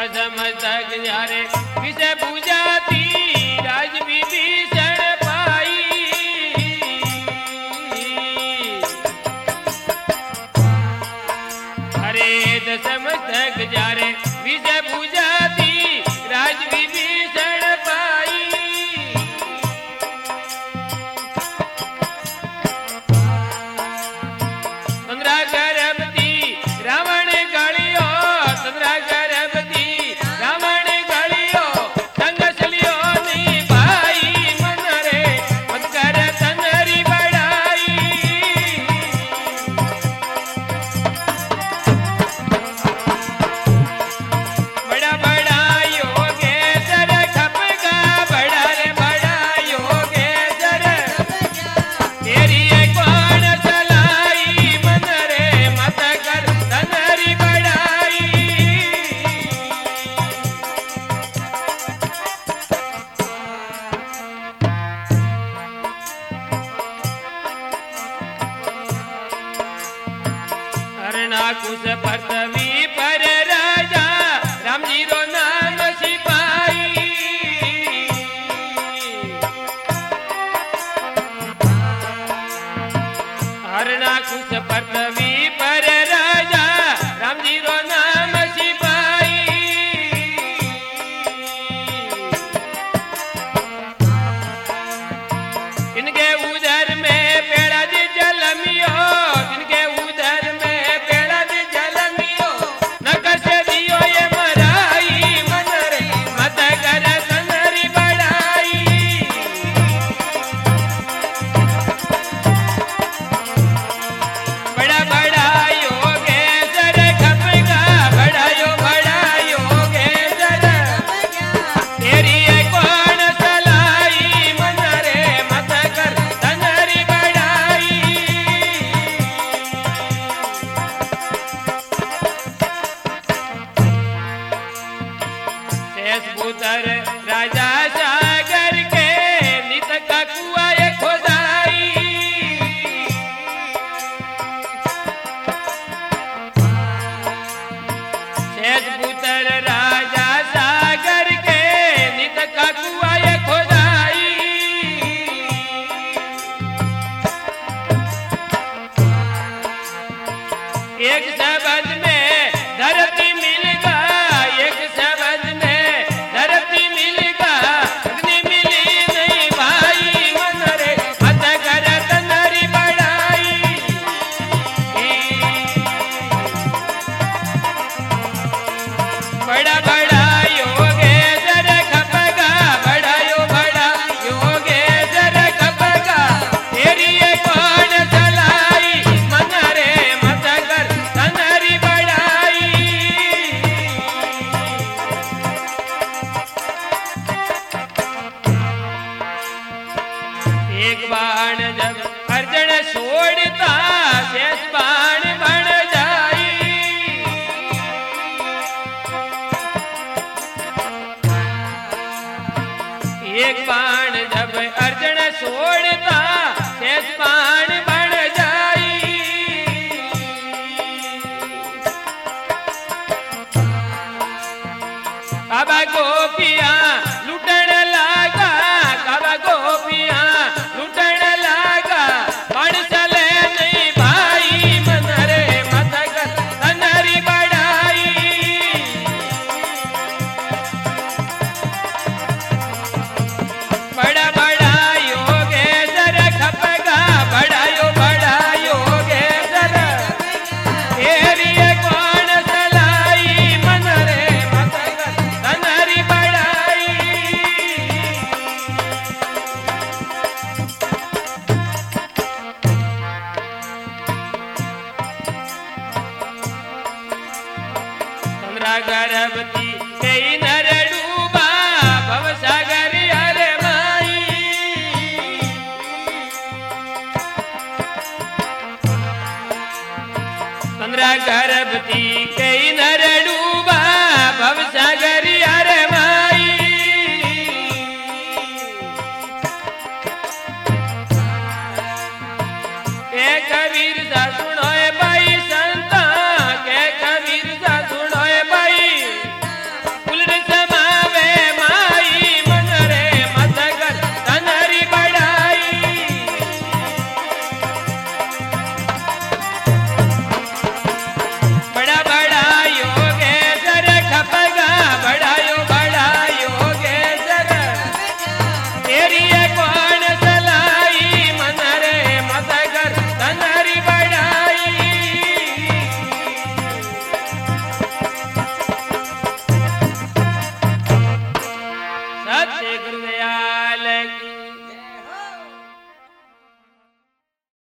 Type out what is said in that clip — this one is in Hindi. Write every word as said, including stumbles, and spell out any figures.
दसमस्तक जारे विषय पूजाती राज विभीषण पाई। अरे दसमस्तक जारे विषय पूजाती राज विभीषण पाई। चंद्रा गर्भवती रावण गलियो चंद्रा गर्भवती रावण गलियो संगसलियो नहीं भाई मन रे मत कर तनरी बड़ाई। बड़ा बड़ा योगेश्वर खपगा बड़ा रे बड़ा योगेश्वर तेरी कौन चलाई मन रे मत कर तनरी बड़ाई। हरणाकुश पृथ्वी पर राजा राम जी रो नाम सिपाही। हरणाकुश पृथ्वी पर राजा राम जी रो नाम सिपाही। इनके उदर में पेड़ा जी जलमियो इनके उदर में पेड़ा जी जलमियो नगर से दियो ये मराई मन रे मत कर तनरी बड़ाई। बड़ा बड़ा योगेश्वर खपगा बड़ा यो बड़ा योगेश्वर तेरी कौन चलाई मन रे मत कर तनरी बड़ाई। शेषपुत्र राजा सागर के नित का कुआ ये खोदाई। शेषपुत्र राजा सागर के नित का कुआ ये खोदाई। एक शब्द में धरती मिलेगा एक शब्द में धरती मिलेगा अग्नि मिली नहीं भाई मन रे मत कर तनरी बड़ाई। बड़ा बड़ा योगेश्वर खपगा बड़ा यो बड़ा योगेश्वर खपगा तेरी कौन चलाई मन रे मत कर तनरी बड़ाई। एक बाण जब अर्जुन छोड़ता शेष बाण बन जाई। एक बाण जब अर्जुन छोड़ता शेष बाण बन जाई। अब गोपियां लुटन लागा अब गोपियां लुटन लागा पण चले नहीं भाई मन रे मत कर तनरी बड़ाई। बड़ा बड़ा योगेश्वर खपगा बड़ा यो बड़ा योगेश्वर तेरी कौन चलाई मन रे मत कर तनरी बड़ाई। चंद्रा गर्भवती कई नर डूबा भवसागर अरे माई। चंद्रा गर्भवती कई नर